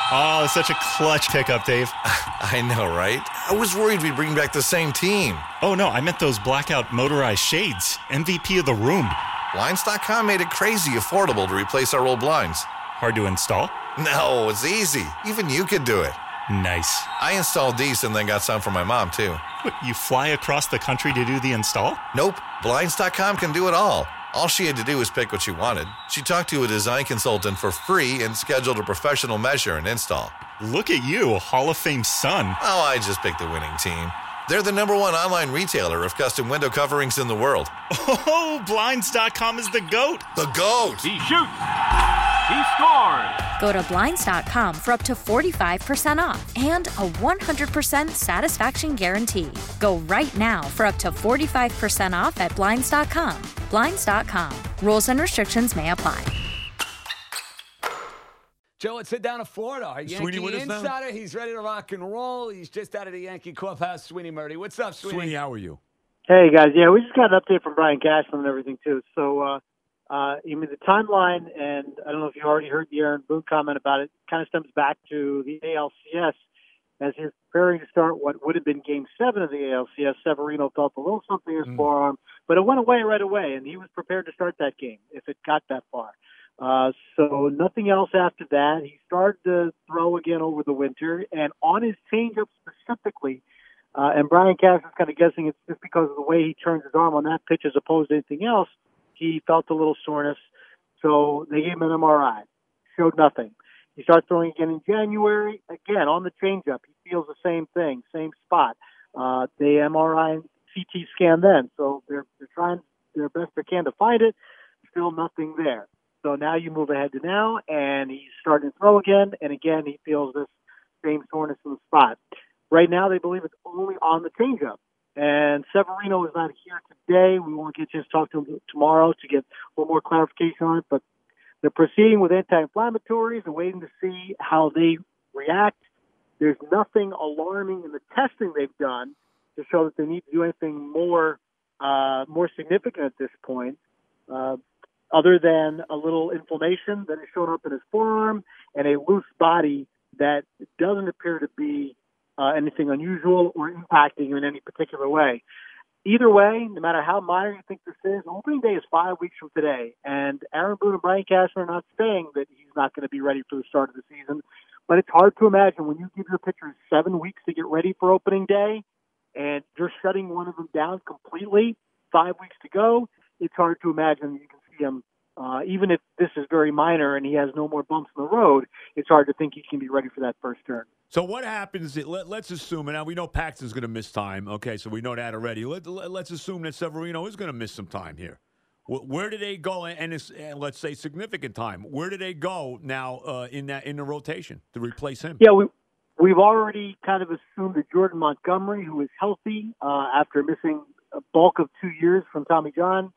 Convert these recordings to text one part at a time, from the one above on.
Oh, such a clutch pickup, Dave. I know, right? I was worried we'd bring back the same team. Oh, no, I meant those blackout motorized shades. MVP of the room. Blinds.com made it crazy affordable to replace our old blinds. Hard to install? No, it's easy. Even you could do it. Nice. I installed these and then got some for my mom, too. What, you fly across the country to do the install? Nope. Blinds.com can do it all. All she had to do was pick what she wanted. She talked to a design consultant for free and scheduled a professional measure and install. Look at you, a Hall of Fame son. Oh, I just picked the winning team. They're the #1 online retailer of custom window coverings in the world. Oh, Blinds.com is the GOAT. The GOAT! He shoots. He scores. Go to Blinds.com for up to 45% off and a 100% satisfaction guarantee. Go right now for up to 45% off at Blinds.com. Blinds.com. Rules and restrictions may apply. Joe, let's head down to Florida. Our Sweeney Yankee with us now? insider. He's ready to rock and roll. He's just out of the Yankee clubhouse. Sweeney Murdy. What's up, Sweeney? Sweeney, how are you? Hey, guys. Yeah, we just got an update from Brian Cashman and everything, too. So, you mean the timeline, and I don't know if you already heard the Aaron Boone comment about it, kind of stems back to the ALCS as he's preparing to start what would have been Game 7 of the ALCS. Severino felt a little something in his forearm, but it went away right away, and he was prepared to start that game if it got that far. So nothing else after that. He started to throw again over the winter, and on his changeup specifically, and Brian Cash is kind of guessing it's just because of the way he turns his arm on that pitch as opposed to anything else. He felt a little soreness, so they gave him an MRI. Showed nothing. He starts throwing again in January. Again, on the changeup, he feels the same thing, same spot. They MRI and CT scan then, so they're trying their best they can to find it. Still nothing there. So now you move ahead to now, and he's starting to throw again, and again he feels this same soreness in the spot. Right now they believe it's only on the changeup. And Severino is not here today. We won't get a chance to talk to him tomorrow to get a little more clarification on it. But they're proceeding with anti-inflammatories and waiting to see how they react. There's nothing alarming in the testing they've done to show that they need to do anything more significant at this point, other than a little inflammation that has shown up in his forearm and a loose body that doesn't appear to be anything unusual or impacting you in any particular way. Either way, no matter how minor you think this is, opening day is 5 weeks from today, and Aaron Boone and Brian Cashman are not saying that he's not going to be ready for the start of the season, but it's hard to imagine when you give your pitchers 7 weeks to get ready for opening day, and you're shutting one of them down completely, 5 weeks to go, it's hard to imagine you can see him. Even if this is very minor and he has no more bumps in the road, it's hard to think he can be ready for that first turn. So what happens? Let's assume, and now we know Paxton's going to miss time. Okay, so we know that already. Let's assume that Severino is going to miss some time here. Where do they go? And let's say significant time. Where do they go now in the rotation to replace him? Yeah, we've already kind of assumed that Jordan Montgomery, who is healthy after missing a bulk of 2 years from Tommy John,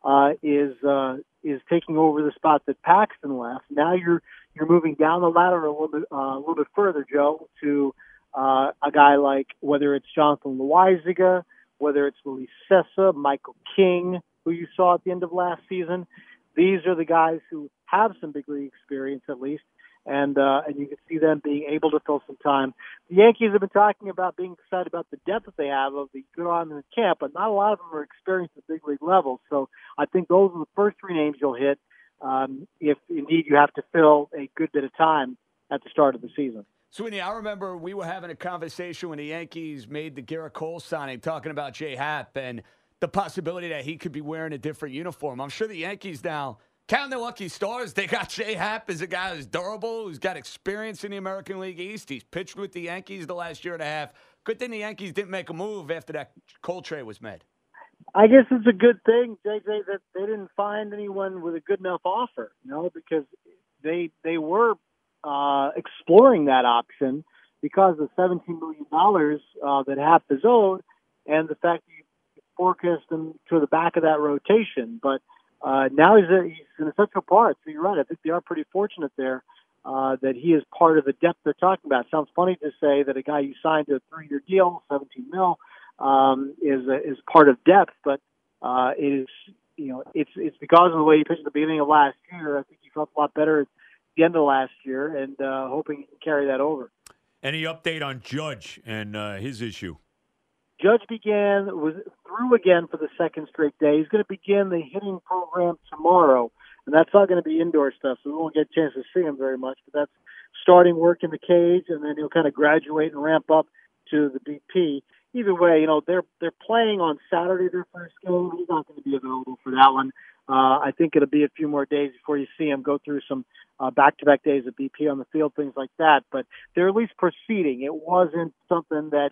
is taking over the spot that Paxton left. Now you're moving down the ladder a little bit further, Joe, to a guy like whether it's Jonathan Loaiziga, whether it's Luis Sessa, Michael King, who you saw at the end of last season. These are the guys who have some big league experience at least, and you can see them being able to fill some time. The Yankees have been talking about being excited about the depth that they have of the good arm in the camp, but not a lot of them are experienced at big league levels. So I think those are the first three names you'll hit if indeed you have to fill a good bit of time at the start of the season. Sweeney, I remember we were having a conversation when the Yankees made the Garrett Cole signing, talking about J. Happ and the possibility that he could be wearing a different uniform. I'm sure the Yankees now, counting their lucky stars, they got J. Happ as a guy who's durable, who's got experience in the American League East. He's pitched with the Yankees the last year and a half. Good thing the Yankees didn't make a move after that Cole trade was made. I guess it's a good thing, JJ, that they didn't find anyone with a good enough offer, because they were exploring that option because of $17 million that Happ is owed and the fact that you forecast him to the back of that rotation. But now he's an essential part. So you're right. I think they are pretty fortunate there that he is part of the depth they're talking about. It sounds funny to say that a guy you signed to a 3-year deal, 17 mil, is part of depth, but it is, it's because of the way he pitched at the beginning of last year. I think he felt a lot better the end of last year, and hoping he can carry that over. Any update on Judge and his issue? Judge was through again for the second straight day. He's going to begin the hitting program tomorrow, and that's not going to be indoor stuff, so we won't get a chance to see him very much. But that's starting work in the cage, and then he'll kind of graduate and ramp up to the BP. Either way, they're playing on Saturday their first game. He's not going to be available for that one. I think it'll be a few more days before you see him go through some back-to-back days of BP on the field, things like that. But they're at least proceeding. It wasn't something that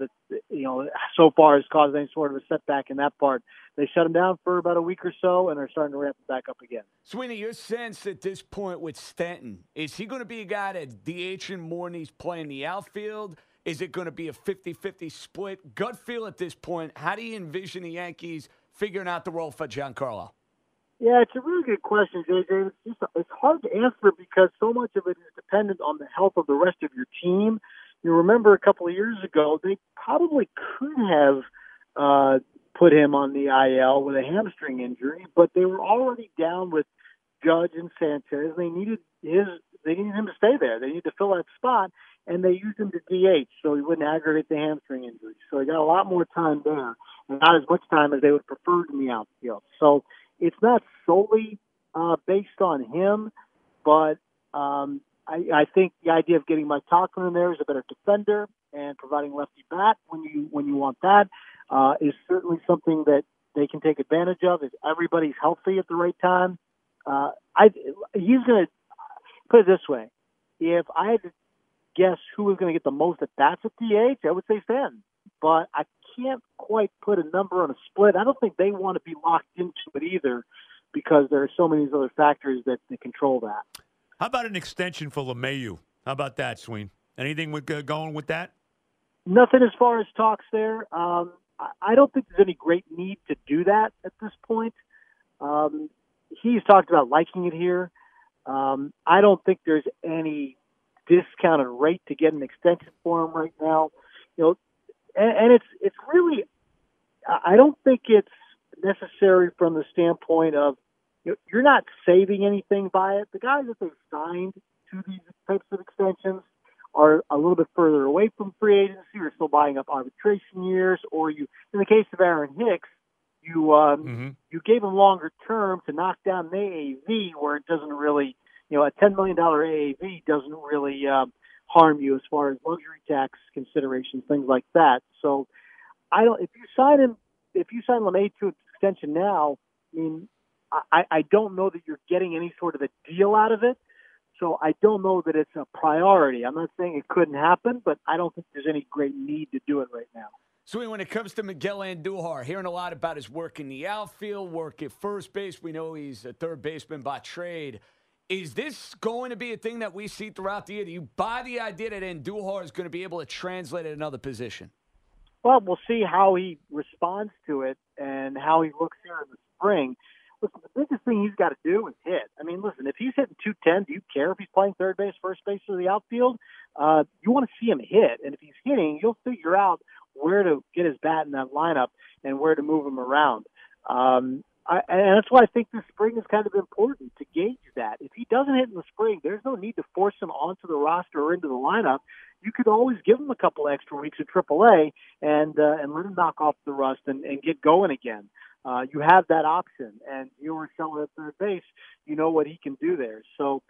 so far has caused any sort of a setback in that part. They shut him down for about a week or so, and they're starting to ramp him back up again. Sweeney, your sense at this point with Stanton, is he going to be a guy that DHing more and he's playing the outfield? Is it going to be a 50-50 split? Gut feel at this point, how do you envision the Yankees figuring out the role for Giancarlo? Yeah, it's a really good question, JJ. It's hard to answer because so much of it is dependent on the health of the rest of your team. You remember a couple of years ago, they probably could have put him on the IL with a hamstring injury, but they were already down with Judge and Sanchez. They needed him to stay there. They needed to fill that spot, and they used him to DH so he wouldn't aggravate the hamstring injury. So he got a lot more time there, and not as much time as they would prefer in the outfield. So it's not solely based on him, but I think the idea of getting Mike Tauchman in there as a better defender and providing lefty bat when you want that is certainly something that they can take advantage of. If everybody's healthy at the right time, he's going to put it this way: if I had to guess who was going to get the most at bats at DH, I would say Stanton. But I can't quite put a number on a split. I don't think they want to be locked into it either because there are so many other factors that control that. How about an extension for LeMahieu? How about that, Sween? Anything going with that? Nothing as far as talks there. I don't think there's any great need to do that at this point. He's talked about liking it here. I don't think there's any discounted rate to get an extension for him right now. And it's really, I don't think it's necessary from the standpoint of, you're not saving anything by it. The guys that they've signed to these types of extensions are a little bit further away from free agency or still buying up arbitration years, or in the case of Aaron Hicks, you gave him longer term to knock down an AAV where it doesn't really, a $10 million AAV doesn't really harm you as far as luxury tax considerations, things like that. So if you sign LeMahieu to an extension now, I don't know that you're getting any sort of a deal out of it. So I don't know that it's a priority. I'm not saying it couldn't happen, but I don't think there's any great need to do it right now. So when it comes to Miguel Andujar, hearing a lot about his work in the outfield, work at first base, we know he's a third baseman by trade. Is this going to be a thing that we see throughout the year? Do you buy the idea that Andujar is going to be able to translate at another position? Well, we'll see how he responds to it and how he looks here in the spring. Listen, the biggest thing he's got to do is hit. Listen, if he's hitting 210, do you care if he's playing third base, first base, or the outfield? You want to see him hit. And if he's hitting, you'll figure out where to get his bat in that lineup and where to move him around. And that's why I think this spring is kind of important to gauge that. If he doesn't hit in the spring, there's no need to force him onto the roster or into the lineup. You could always give him a couple extra weeks at AAA and let him knock off the rust and get going again. You have that option, and you were selling at third base. You know what he can do there. So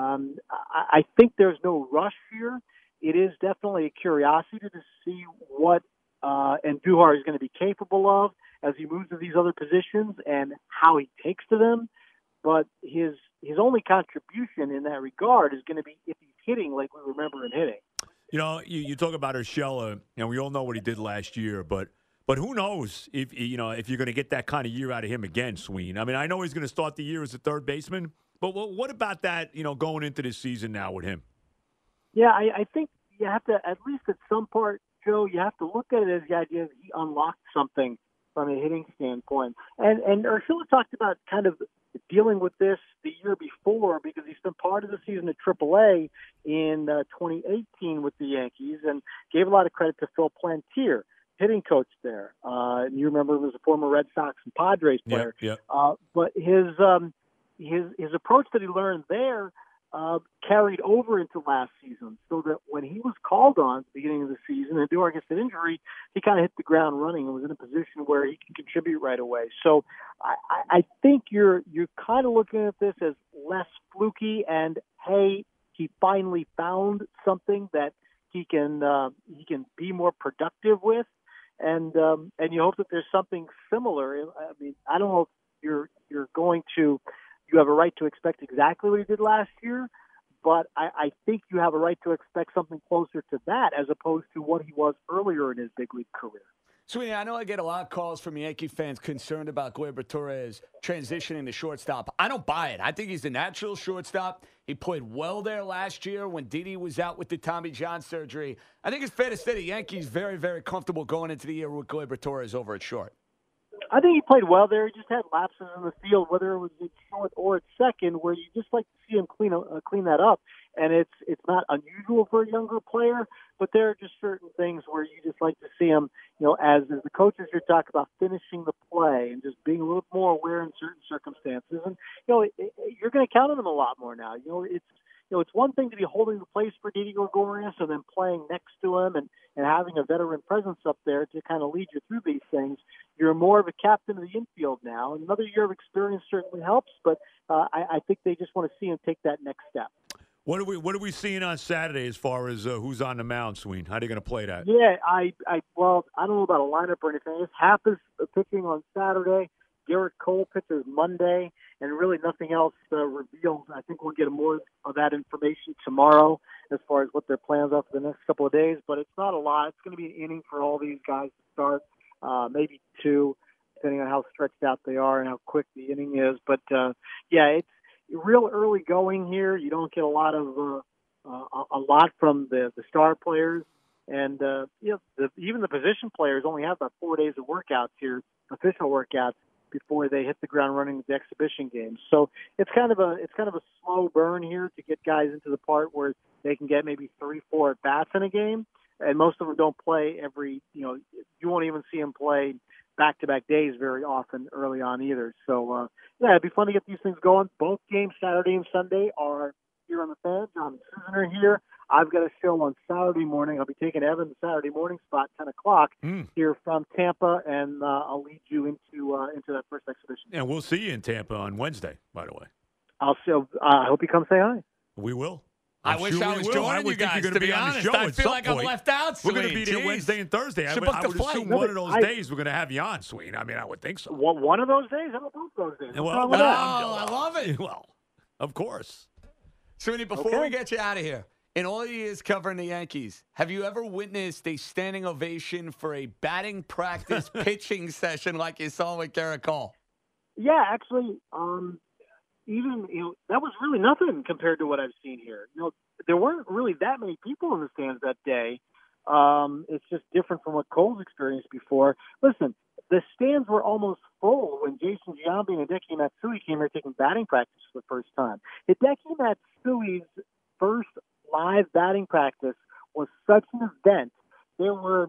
I think there's no rush here. It is definitely a curiosity to see what Andujar is going to be capable of as he moves to these other positions and how he takes to them. But his only contribution in that regard is going to be if he's hitting like we remember him hitting. You talk about Urshela, and we all know what he did last year, but who knows if you're going to get that kind of year out of him again, Sween. I know he's going to start the year as a third baseman, but what about that, going into this season now with him? Yeah, I think you have to, at least at some part, Joe, you have to look at it as the idea that he unlocked something from a hitting standpoint. And Urshela talked about kind of dealing with this the year before because he spent part of the season at AAA in 2018 with the Yankees and gave a lot of credit to Phil Plantier, hitting coach there. And you remember he was a former Red Sox and Padres player. Yep. But his approach that he learned there carried over into last season, so that when he was called on at the beginning of the season and Dewar gets an injury, he kind of hit the ground running and was in a position where he can contribute right away. So I think you're kind of looking at this as less fluky and, hey, he finally found something that he can be more productive with, and you hope that there's something similar. I mean, I don't know if you have a right to expect exactly what he did last year, but I think you have a right to expect something closer to that as opposed to what he was earlier in his big league career. Sweeney, I know I get a lot of calls from Yankee fans concerned about Gleyber Torres transitioning to shortstop. I don't buy it. I think he's a natural shortstop. He played well there last year when Didi was out with the Tommy John surgery. I think it's fair to say the Yankees very, very comfortable going into the year with Gleyber Torres over at short. I think he played well there. He just had lapses in the field, whether it was at short or at second, where you just like to see him clean that up. And it's not unusual for a younger player, but there are just certain things where you just like to see him, as the coaches here talk about finishing the play and just being a little more aware in certain circumstances. And you're going to count on him a lot more now. It's one thing to be holding the place for Didi Gregorius and then playing next to him and having a veteran presence up there to kind of lead you through these things. You're more of a captain of the infield now. And another year of experience certainly helps, but I think they just want to see him take that next step. What are we seeing on Saturday as far as who's on the mound, Sween? How are you going to play that? Yeah, I don't know about a lineup or anything. It's Happ is pitching on Saturday. Garrett Cole pitches Monday, and really nothing else revealed. I think we'll get more of that information tomorrow as far as what their plans are for the next couple of days, but it's not a lot. It's going to be an inning for all these guys to start, maybe two, depending on how stretched out they are and how quick the inning is. But, it's real early going here. You don't get a lot from the star players. And, even the position players only have about 4 days of workouts here, official workouts, before they hit the ground running with the exhibition games. So it's kind of a slow burn here to get guys into the part where they can get maybe 3-4 at bats in a game. And most of them don't play you won't even see them play back-to-back days very often early on either. So, it'd be fun to get these things going. Both games, Saturday and Sunday, are here on the Fan. John Susaner here. I've got a show on Saturday morning. I'll be taking Evan the Saturday morning spot, 10 o'clock, here from Tampa, and I'll lead you into that first exhibition. And we'll see you in Tampa on Wednesday, by the way. I hope you come say hi. We will. I wish I was joining you guys, to be honest. I feel like I'm left out, Sween. We're going to be there Wednesday and Thursday. I would assume one of those days we're going to have you on, Sween. I mean, I would think so. One of those days? How about both those days? I love it. Well, of course. Sweeney, before we get you out of here, in all your years covering the Yankees, have you ever witnessed a standing ovation for a batting practice pitching session like you saw with Garrett Cole? Yeah, actually, even that was really nothing compared to what I've seen here. There weren't really that many people in the stands that day. It's just different from what Cole's experienced before. Listen, the stands were almost full when Jason Giambi and Hideki Matsui came here taking batting practice for the first time. Hideki Matsui's first live batting practice was such an event. There were,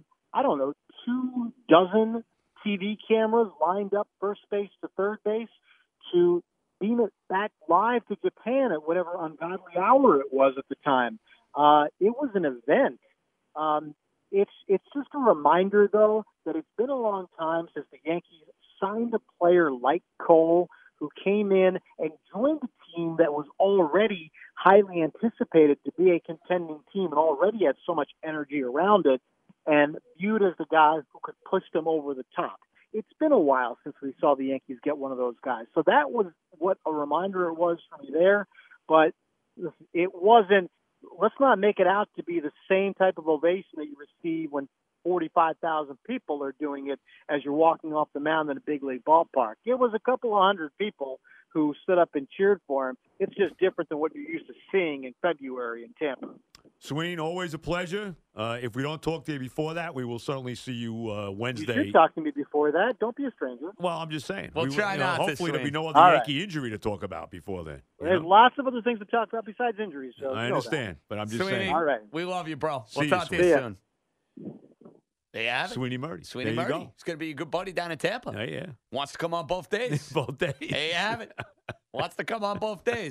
24 TV cameras lined up first base to third base to beam it back live to Japan at whatever ungodly hour it was at the time. It was an event. It's just a reminder, though, that it's been a long time since the Yankees signed a player like Cole, who came in and joined a team that was already highly anticipated to be a contending team and already had so much energy around it and viewed as the guy who could push them over the top. It's been a while since we saw the Yankees get one of those guys. So that was what a reminder it was for me there. But it wasn't, let's not make it out to be the same type of ovation that you receive when 45,000 people are doing it as you're walking off the mound in a big league ballpark. It was a couple of hundred people who stood up and cheered for him. It's just different than what you're used to seeing in February in Tampa. Sween, always a pleasure. If we don't talk to you before that, we will certainly see you Wednesday. You should talk to me before that. Don't be a stranger. Well, I'm just saying. We'll try not to, hopefully there'll be no other All Yankee injury to talk about before then. There's lots of other things to talk about besides injuries. So I understand, but I'm just Sweeney, saying. All right. We love you, bro. See We'll you, talk to Sweeney. you See ya. soon. There you have it. Sweeney Murray. Sweeney there you Murray. go. He's going to be a good buddy down in Tampa. Yeah. Wants to come on both days. Both days. There you have it. Wants to come on both days.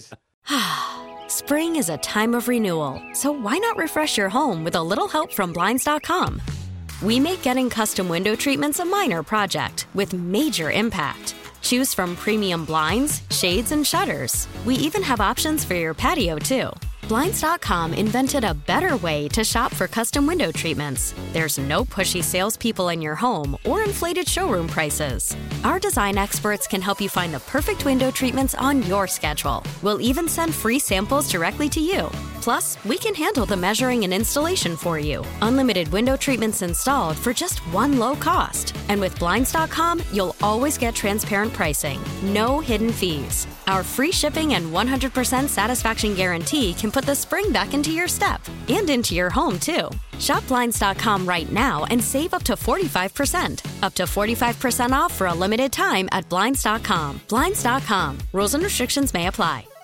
Spring is a time of renewal, so why not refresh your home with a little help from Blinds.com? We make getting custom window treatments a minor project with major impact. Choose from premium blinds, shades, and shutters. We even have options for your patio, too. Blinds.com invented a better way to shop for custom window treatments. There's no pushy salespeople in your home or inflated showroom prices. Our design experts can help you find the perfect window treatments on your schedule. We'll even send free samples directly to you. Plus, we can handle the measuring and installation for you. Unlimited window treatments installed for just one low cost. And with Blinds.com, you'll always get transparent pricing. No hidden fees. Our free shipping and 100% satisfaction guarantee can put the spring back into your step and into your home, too. Shop Blinds.com right now and save up to 45%. Up to 45% off for a limited time at Blinds.com. Blinds.com. Rules and restrictions may apply.